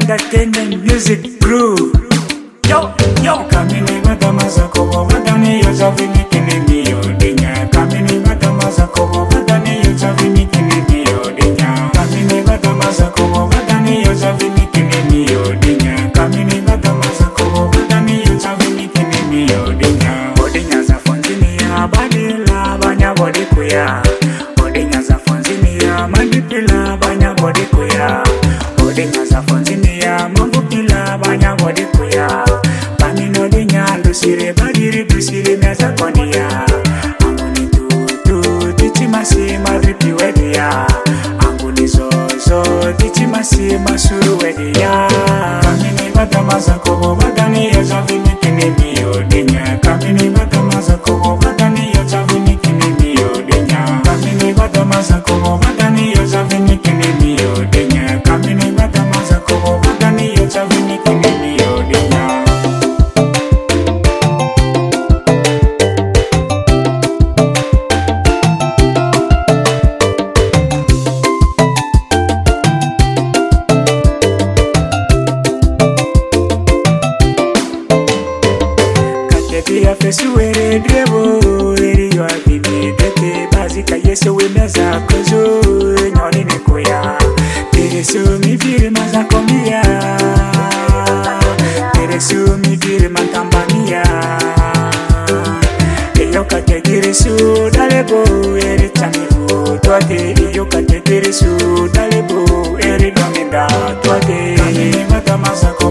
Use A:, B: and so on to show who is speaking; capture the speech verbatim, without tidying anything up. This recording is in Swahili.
A: entertainment music crew. Yo, yo. Kamini matamaza kobo wadani yo zavini kinini yo dinya. Kamini matamaza kobo wadani yo zavini kinini yo dinya. Kamini matamaza kobo wadani yo zavini kinini yo dinya. Kamini matamaza kobo wadani yo zavini kinini yo dinya. Odinya za fonzini ya badila banya body kuya. Odinya za fonzini ya mandipila banya body kuya. Odinya za fonzini ya mambupila banya body kuya. Bamino dinya lusire badiri dusire meza konia. Anguni tu tu tichi masi maripi wedia. Anguni zozo tichi masi masuru wedia. Kamini batamaza kobo badani ya zavini kinini yo dinya. Kamini batamaza kobo badani ya zavini kinini yo dinya. Kamini batamaza kobo badani ya zavini kinini yo dinya. Kamini batamaza kobo badani ya zavini kinini yo dinya. Katetia fesuere drebo eri yo abibi deke bazika yeso we meza kozo nyoni nekoya tereso mi vire maza komia tereso mi vire makambania eyo kategereso dalebo eri tamibo twate eyo kategereso dalebo eri dominda twate kamini matamaza ko